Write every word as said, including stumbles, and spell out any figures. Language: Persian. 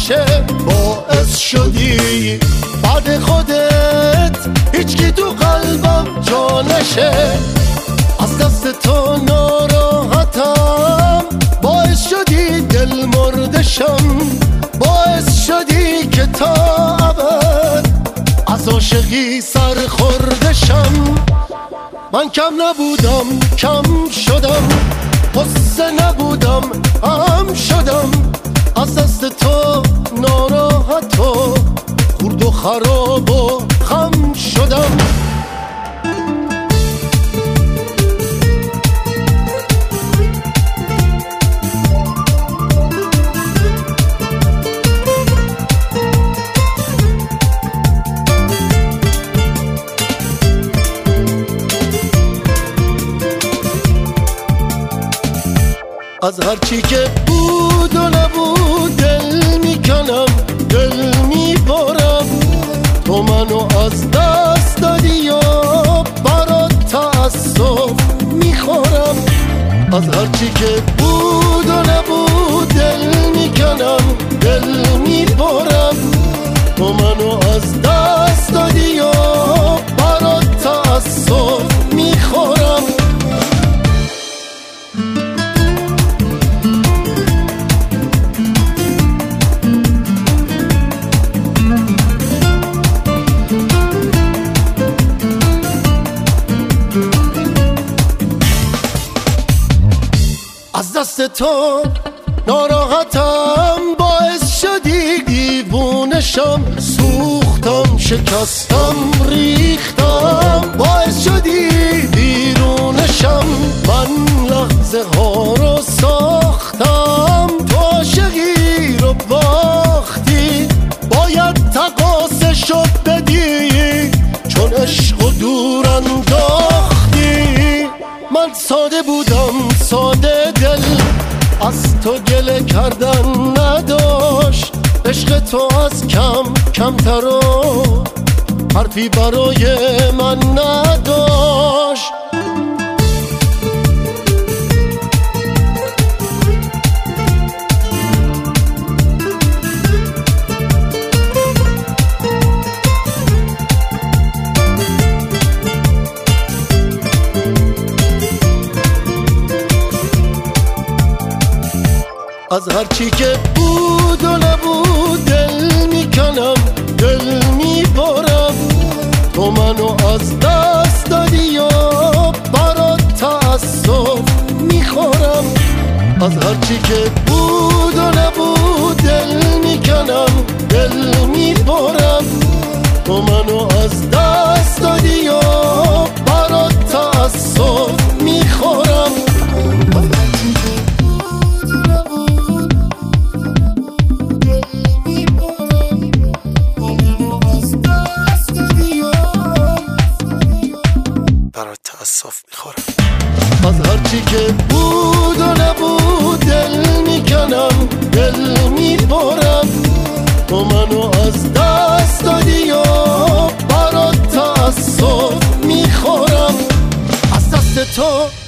نشه. باعث شدی بعد خودت هیچکی تو قلبم جا نشه. از دست تو ناراحتم، باعث شدی دل مردشم، باعث شدی که تا ابد از عاشقی سر خوردشم. من کم نبودم کم شدم، قصه نبودم هم شدم. از دست تو ناراحت و خورد و خراب و خم شدم. از هرچی که بود و نبود دل میکنم، دل میبارم. تو منو از دست دادی و برات تأسف میخورم. از هرچی که بود و نبود دل میکنم، دل میبارم. تو منو از دست دادی و برات تأسف میخورم. از دست تو ناراحتم، باعث شدی دیوونشم. سوختم شکستم ریختم، باعث شدی بیرونشم. من لحظه ها رو ساختم، تو عاشقی رو باختی. باید تقاصشو بدی چون عشق و دور انداختی. من ساده بودم ساده دل، از تو گله کردن نداشت. عشق تو از کم کمتر و حرفی برای من نداشت. از هرچی که بود و نبود دل میکنم، دل میبارم. تو منو از دست دادی و برات تأسف میخورم. از هرچی که بود و نبود دل میکنم، دل میبارم. تو منو از دست دادی و برات تأسف میخورم. برات تأسف میخورم. از هرچی که بود و نبود دل میکنم، دل میبارم. تو منو از دست دادی و برات تأسف میخورم. از دست تو